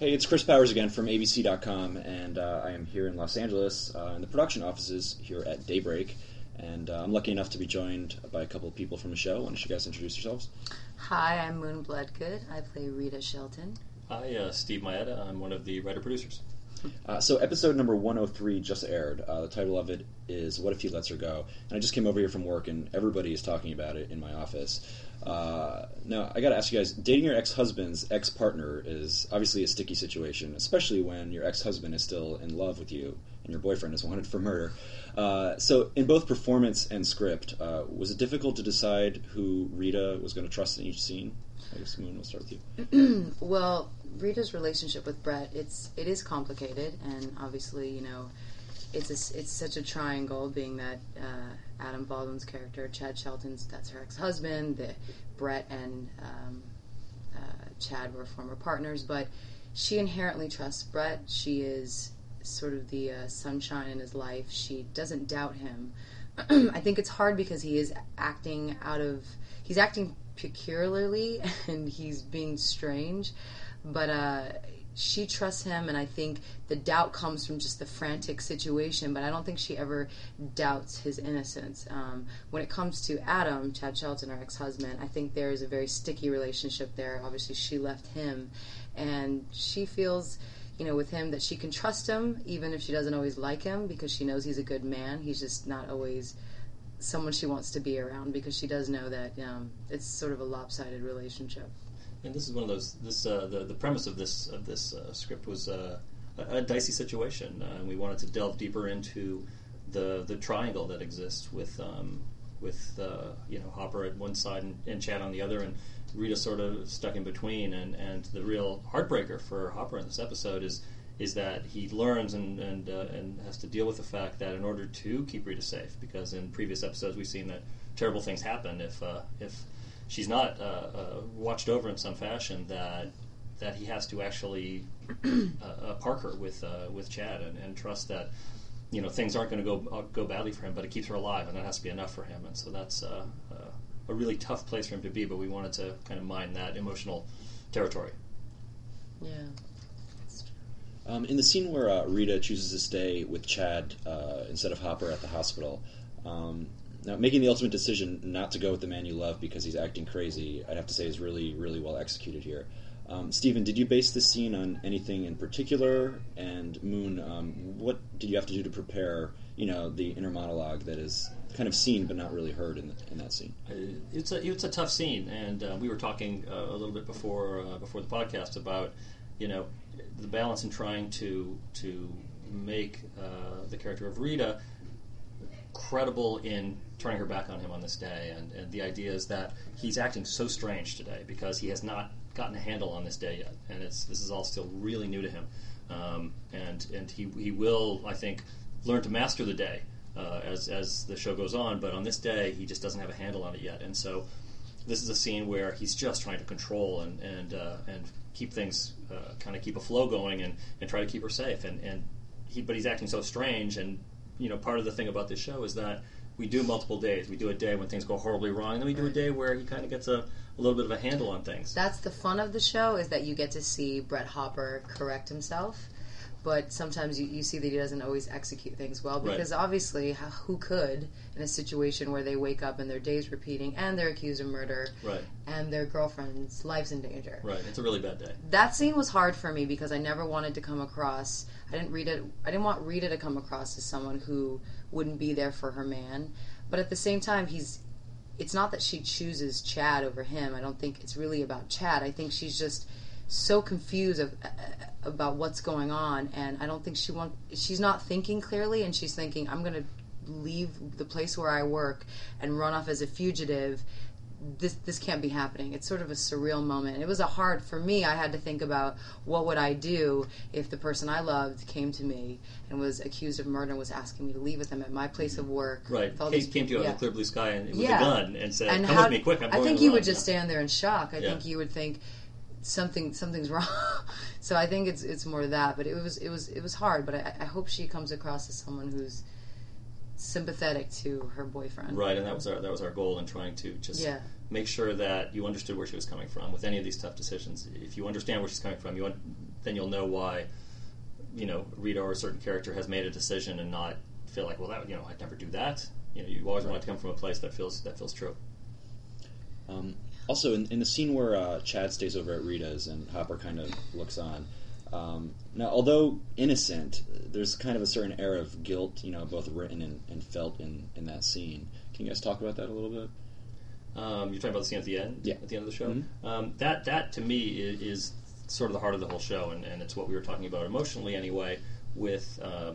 Hey, it's Chris Powers again from ABC.com, and I am here in Los Angeles in the production offices here at Daybreak, and I'm lucky enough to be joined by a couple of people from the show. Why don't you guys introduce yourselves? Hi, I'm Moon Bloodgood. I play Rita Shelton. Hi, Steve Maeda. I'm one of the writer-producers. So episode number 103 just aired. The title of it is What If He Lets Her Go? And I just came over here from work, and everybody is talking about it in my office. Now, I gotta ask you guys, dating your ex-husband's ex-partner is obviously a sticky situation, especially when your ex-husband is still in love with you and your boyfriend is wanted for murder. So in both performance and script, was it difficult to decide who Rita was going to trust in each scene? I guess, Moon, we'll start with you. Well, Rita's relationship with Brett, it is complicated, and obviously, you know, it's such a triangle, being that Adam Baldwin's character, Chad Shelton's, that's her ex-husband, that Brett and Chad were former partners, but she inherently trusts Brett. She is sort of the sunshine in his life. She doesn't doubt him. I think it's hard because he's acting peculiarly and he's being strange, but she trusts him, and I think the doubt comes from just the frantic situation, but I don't think she ever doubts his innocence. When it comes to Adam, Chad Shelton, her ex-husband, I think there is a very sticky relationship there. Obviously, she left him, and she feels, you know, with him that she can trust him, even if she doesn't always like him, because she knows he's a good man. He's just not always someone she wants to be around, because she does know that it's sort of a lopsided relationship. And this is one of those. The premise of this script was a dicey situation, and we wanted to delve deeper into the triangle that exists with Hopper at one side and Chad on the other, and Rita sort of stuck in between. And the real heartbreaker for Hopper in this episode is that he learns and has to deal with the fact that in order to keep Rita safe, because in previous episodes we've seen that terrible things happen if she's not watched over in some fashion, that he has to actually park her with Chad and trust that, you know, things aren't going to go badly for him, but it keeps her alive, and that has to be enough for him. And so that's a really tough place for him to be, but we wanted to kind of mine that emotional territory. Yeah. In the scene where Rita chooses to stay with Chad instead of Hopper at the hospital, now, making the ultimate decision not to go with the man you love because he's acting crazy, I'd have to say, is really, really well executed here. Stephen, did you base this scene on anything in particular? And Moon, what did you have to do to prepare, you know, the inner monologue that is kind of seen but not really heard in that scene? It's a tough scene, and we were talking a little bit before the podcast about, you know, the balance in trying to make the character of Rita credible in turning her back on him on this day, and the idea is that he's acting so strange today because he has not gotten a handle on this day yet, and this is all still really new to him, and he will, I think, learn to master the day as the show goes on, but on this day he just doesn't have a handle on it yet, and so this is a scene where he's just trying to control and keep things kind of keep a flow going and try to keep her safe, but he's acting so strange. And you know, part of the thing about this show is that we do multiple days. We do a day when things go horribly wrong, and then we do a day where he kind of gets a little bit of a handle on things. That's the fun of the show, is that you get to see Brett Hopper correct himself, but sometimes you see that he doesn't always execute things well, because obviously who could in a situation where they wake up and their day's repeating and they're accused of murder, and their girlfriend's life's in danger. Right, it's a really bad day. That scene was hard for me because I never wanted to come across, I didn't want Rita to come across as someone who wouldn't be there for her man, but at the same time it's not that she chooses Chad over him. I don't think it's really about Chad. I think she's just so confused about what's going on, and I don't think she's not thinking clearly, and she's thinking, I'm going to leave the place where I work and run off as a fugitive. This can't be happening. It's sort of a surreal moment. It was for me, I had to think about what would I do if the person I loved came to me and was accused of murder and was asking me to leave with him at my place of work. Right. Came to you out of the clear blue sky and with a gun and said, come with me quick, I'm going I think to you run. would just stand there in shock. I think you would think something's wrong. So I think it's more that, but it was hard, but I hope she comes across as someone who's sympathetic to her boyfriend. Right, and that was our goal in trying to just make sure that you understood where she was coming from with any of these tough decisions. If you understand where she's coming from, then you'll know why, Rita or a certain character has made a decision and not feel like, well, that I'd never do that. You always want it to come from a place that feels true. Also, in the scene where Chad stays over at Rita's and Hopper kind of looks on, now, although innocent, there's kind of a certain air of guilt, both written and felt in that scene. Can you guys talk about that a little bit? You're talking about the scene at the end? Yeah. At the end of the show? Mm-hmm. That, to me, is sort of the heart of the whole show, and it's what we were talking about emotionally anyway, with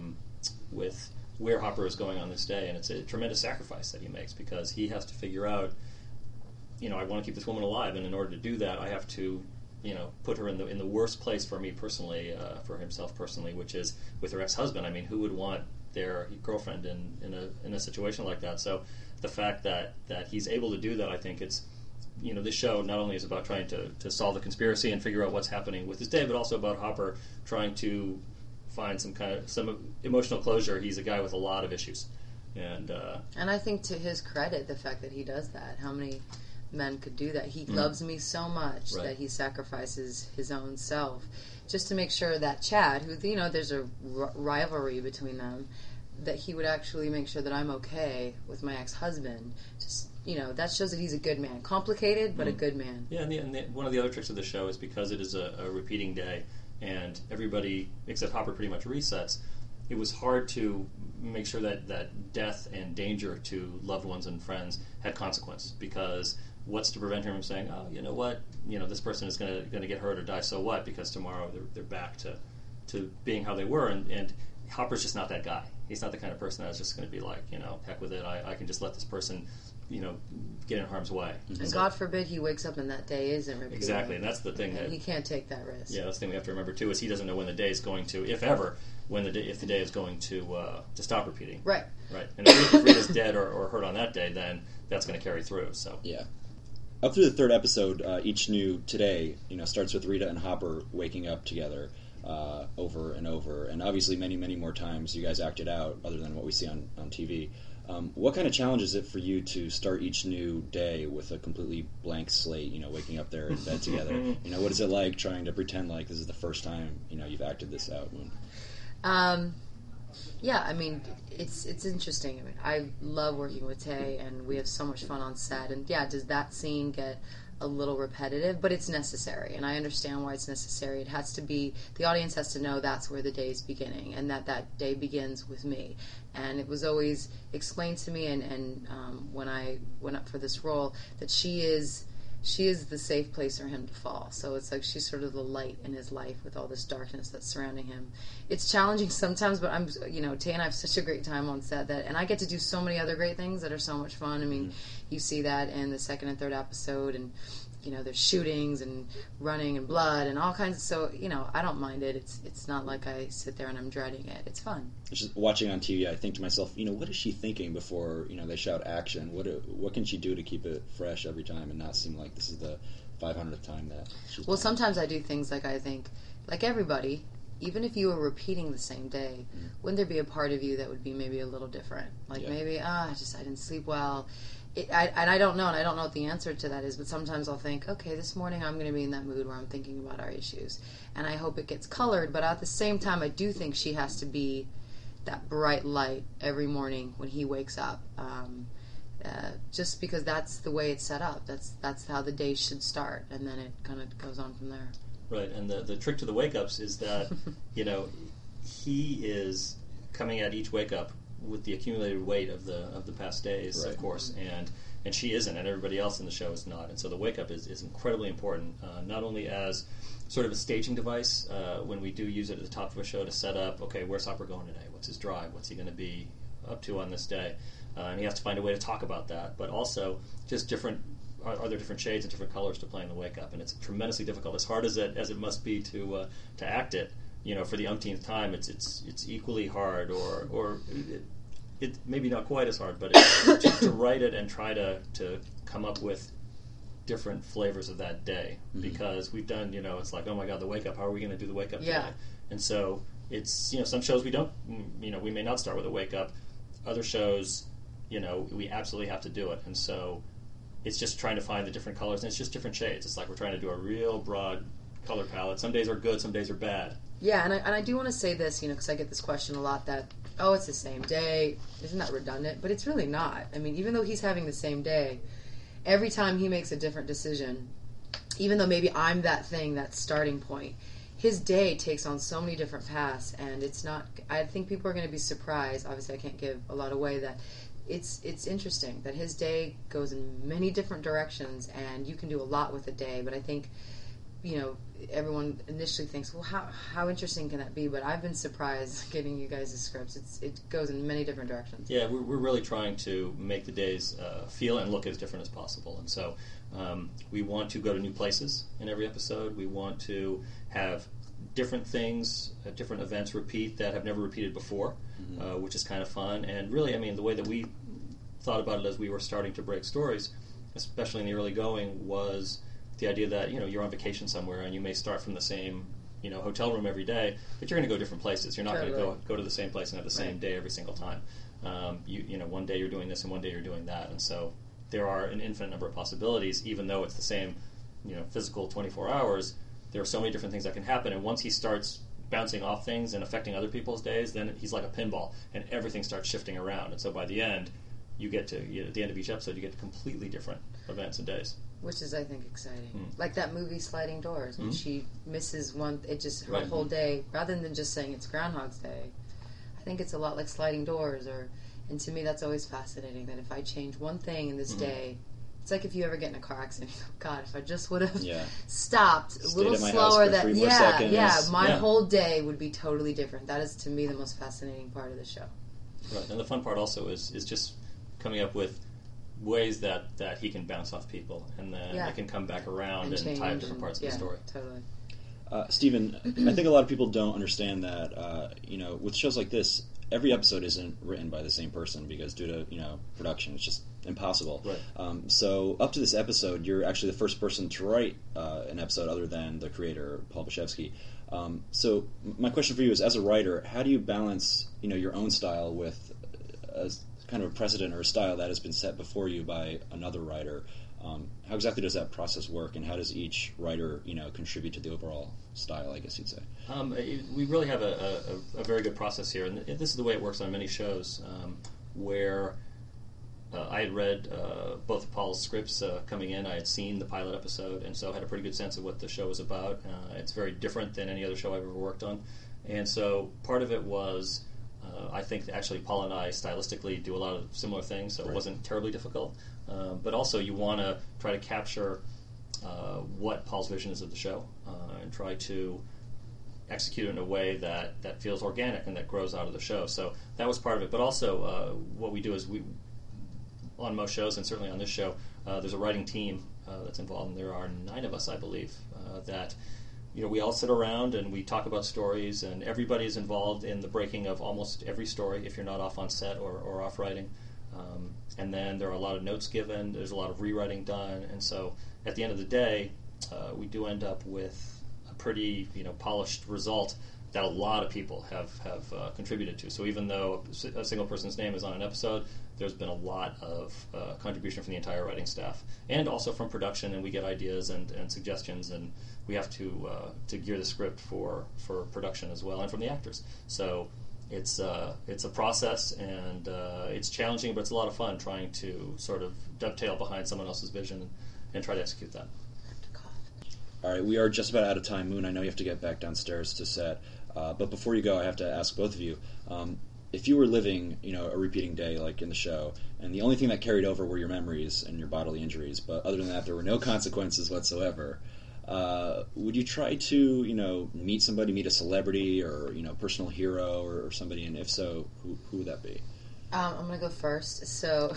where Hopper is going on this day, and it's a tremendous sacrifice that he makes, because he has to figure out, I want to keep this woman alive, and in order to do that, I have to, put her in the worst place for me personally, for himself personally, which is with her ex-husband. I mean, who would want their girlfriend in a situation like that? So the fact that he's able to do that, I think it's, this show not only is about trying to solve the conspiracy and figure out what's happening with his day, but also about Hopper trying to find some emotional closure. He's a guy with a lot of issues, and I think, to his credit, the fact that he does that. How many men could do that? He loves me so much that he sacrifices his own self just to make sure that Chad, who there's a rivalry between them, that he would actually make sure that I'm okay with my ex-husband. Just that shows that he's a good man. Complicated, but a good man. Yeah, and one of the other tricks of the show is because it is a repeating day, and everybody except Hopper pretty much resets. It was hard to make sure that death and danger to loved ones and friends had consequence, because what's to prevent him from saying, oh, you know what, this person is going to get hurt or die, so what, because tomorrow they're back to being how they were, and Hopper's just not that guy. He's not the kind of person that's just going to be like, heck with it, I can just let this person, get in harm's way. And God forbid he wakes up and that day isn't repeated. Exactly, and that's the thing that he can't take that risk. Yeah, that's the thing we have to remember too, is he doesn't know when the day is going to, if ever, if the day is going to stop repeating. Right. And if Rita's dead or hurt on that day, then that's going to carry through. So yeah. Up through the third episode, each new today, starts with Rita and Hopper waking up together over and over, and obviously many, many more times you guys act it out, other than what we see on TV. What kind of challenge is it for you to start each new day with a completely blank slate, waking up there in bed together? What is it like trying to pretend like this is the first time, you've acted this out? Yeah, I mean, it's interesting. I mean, I love working with Tay, and we have so much fun on set. And yeah, does that scene get a little repetitive? But it's necessary, and I understand why it's necessary. It has to be, the audience has to know that's where the day is beginning, and that day begins with me. And it was always explained to me, and when I went up for this role, that she is the safe place for him to fall. So it's like she's sort of the light in his life with all this darkness that's surrounding him. It's challenging sometimes, but Tay and I have such a great time on set and I get to do so many other great things that are so much fun. I mean, you see that in the second and third episode, and there's shootings and running and blood and all kinds of, so, I don't mind it. It's not like I sit there and I'm dreading it. It's fun. Just watching on TV, I think to myself, what is she thinking before, they shout action? What can she do to keep it fresh every time and not seem like this is the 500th time that she's Well, sometimes I do things like, I think, like everybody, even if you were repeating the same day, wouldn't there be a part of you that would be maybe a little different? Like maybe, I didn't sleep well. I don't know, and I don't know what the answer to that is, but sometimes I'll think, okay, this morning I'm going to be in that mood where I'm thinking about our issues, and I hope it gets colored, but at the same time, I do think she has to be that bright light every morning when he wakes up, just because that's the way it's set up. That's how the day should start, and then it kind of goes on from there. Right, and the trick to the wake-ups is that, he is coming at each wake-up with the accumulated weight of the past days, right. Of course, and she isn't, and everybody else in the show is not, and so the wake up is incredibly important, not only as sort of a staging device when we do use it at the top of a show to set up, okay, where's Hopper going today? What's his drive? What's he going to be up to on this day? And he has to find a way to talk about that, but also just different. Are there different shades and different colors to play in the wake up? And it's tremendously difficult, as hard as it must be to act it. For the umpteenth time, it's equally hard, or it maybe not quite as hard, but to write it and try to come up with different flavors of that day, because we've done, it's like, oh my God, the wake up. How are we going to do the wake up today? And so it's, some shows we don't, we may not start with a wake up. Other shows, we absolutely have to do it, and so it's just trying to find the different colors, and it's just different shades. It's like we're trying to do a real broad color palette. Some days are good, some days are bad. Yeah, and I do want to say this, because I get this question a lot that, oh, it's the same day. Isn't that redundant? But it's really not. I mean, even though he's having the same day, every time he makes a different decision, even though maybe I'm that thing, that starting point, his day takes on so many different paths, and it's not, I think people are going to be surprised, obviously I can't give a lot away, that it's interesting that his day goes in many different directions, and you can do a lot with a day, but I think, everyone initially thinks, well, how interesting can that be? But I've been surprised getting you guys the scripts. It goes in many different directions. Yeah, we're really trying to make the days feel and look as different as possible. And so we want to go to new places in every episode. We want to have different things, different events repeat that have never repeated before, which is kind of fun. And really, I mean, the way that we thought about it as we were starting to break stories, especially in the early going, was the idea that you're on vacation somewhere and you may start from the same hotel room every day, but you're going to go different places. You're not going to go to the same place and have the same day every single time. One day you're doing this and one day you're doing that, and so there are an infinite number of possibilities. Even though it's the same physical 24 hours, there are so many different things that can happen. And once he starts bouncing off things and affecting other people's days, then he's like a pinball and everything starts shifting around. And so by the end, you get to at the end of each episode, you get to completely different events and days. Which is, I think, exciting. Like that movie Sliding Doors, when she misses one, her whole day, rather than just saying it's Groundhog's Day, I think it's a lot like Sliding Doors. And to me, that's always fascinating, that if I change one thing in this day, it's like if you ever get in a car accident, you go, God, if I just would have stopped a little slower, my whole day would be totally different. That is, to me, the most fascinating part of the show. Right, and the fun part also is just coming up with ways that he can bounce off people, and then it can come back around and tie up different parts of the story. Totally. Stephen, I think a lot of people don't understand that, with shows like this, every episode isn't written by the same person because due to, production, it's just impossible. Right. So up to this episode, you're actually the first person to write an episode other than the creator, Paul Bashevsky. So my question for you is, as a writer, how do you balance, your own style with kind of a precedent or a style that has been set before you by another writer? How exactly does that process work, and how does each writer, contribute to the overall style, I guess you'd say? We really have a very good process here, and this is the way it works on many shows, where I had read both of Paul's scripts coming in. I had seen the pilot episode, and so I had a pretty good sense of what the show was about. It's very different than any other show I've ever worked on, and so part of it was I think actually Paul and I stylistically do a lot of similar things, so it wasn't terribly difficult. But also you want to try to capture what Paul's vision is of the show and try to execute it in a way that feels organic and that grows out of the show. So that was part of it. But also what we do is on most shows, and certainly on this show, there's a writing team that's involved, and there are 9 of us, I believe, that we all sit around and we talk about stories, and everybody is involved in the breaking of almost every story if you're not off on set or off writing. And then there are a lot of notes given, there's a lot of rewriting done, and so at the end of the day, we do end up with a pretty polished result that a lot of people have contributed to. So even though a single person's name is on an episode, there's been a lot of contribution from the entire writing staff, and also from production, and we get ideas and suggestions, and we have to gear the script for production as well, and from the actors. So it's a process, and it's challenging, but it's a lot of fun trying to sort of dovetail behind someone else's vision and try to execute that. All right, we are just about out of time. Moon, I know you have to get back downstairs to set, but before you go, I have to ask both of you, if you were living, a repeating day like in the show, and the only thing that carried over were your memories and your bodily injuries, but other than that, there were no consequences whatsoever, would you try to, meet a celebrity or, personal hero or somebody, and if so, who would that be? I'm going to go first. So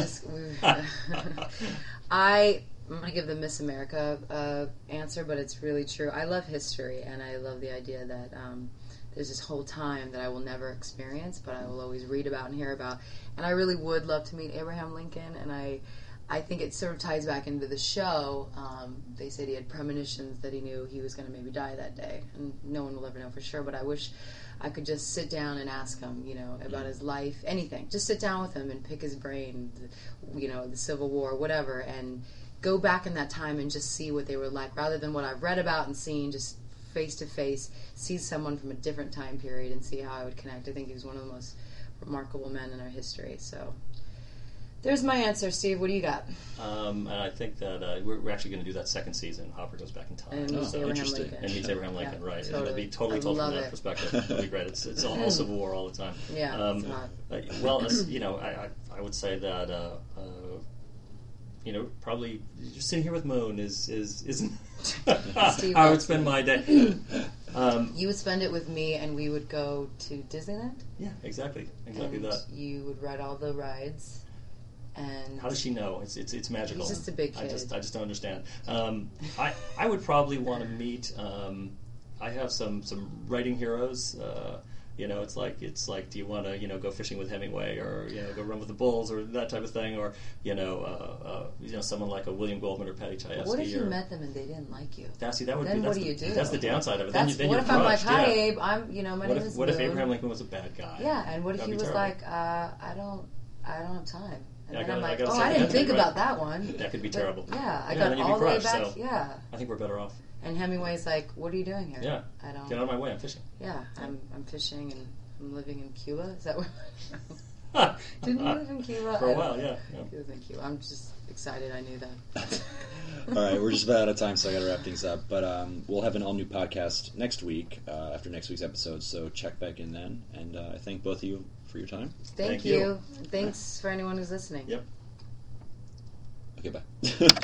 I'm going to give the Miss America answer, but it's really true. I love history, and I love the idea that there's this whole time that I will never experience, but I will always read about and hear about. And I really would love to meet Abraham Lincoln, and I think it sort of ties back into the show. They said he had premonitions that he knew he was going to maybe die that day, and no one will ever know for sure, but I wish I could just sit down and ask him, about his life, anything. Just sit down with him and pick his brain, the Civil War, whatever, and go back in that time and just see what they were like, rather than what I've read about and seen, just face to face, see someone from a different time period and see how I would connect. I think he was one of the most remarkable men in our history. So there's my answer. Steve, what do you got? And I think that we're actually going to do that second season. Hopper goes back in time. And meets Abraham Lincoln. And meets Abraham Lincoln, right. Totally. And it'll be totally told from that it. perspective. It'll be great. It's all Civil War all the time. Yeah, it's not. Well, I would say that, probably just sitting here with Moon isn't Steve, how I would spend my day. You would spend it with me, and we would go to Disneyland. Yeah, exactly And that. you would ride all the rides. And how does she know? It's magical. He's just a big kid. I just don't understand. I would probably want to meet. I have some writing heroes. It's like, do you want to go fishing with Hemingway, or go run with the bulls, or that type of thing, or someone like a William Goldman or Patty Chayefsky. What if you met them and they didn't like you? That would then be, what do you do? That's the downside of it. That's, then what you're if I'm like, crushed, hi yeah. Abe, my name is What if Moon. Abraham Lincoln was a bad guy? Yeah, and what if That'd he be was terrible. like, I don't have time. And Yeah, then I'm like, I gotta I say, didn't that'd be think right. about that one. That could be But, terrible. Yeah, I Yeah, got then you'd be all the way crushed, back. so- Yeah, I think we're better off. and Hemingway's like, what are you doing here? Yeah, I don't. get out of my way. I'm fishing. Yeah, I'm fishing and I'm living in Cuba. Is that where? Didn't you live in Cuba? For a while, yeah. He was in Cuba. I'm just excited. I knew that. All right, we're just about out of time, so I got to wrap things up. But we'll have an all-new podcast next week after next week's episode, so check back in then. And I thank both of you for your time. Thank you. Thanks for anyone who's listening. Yep. Okay, bye.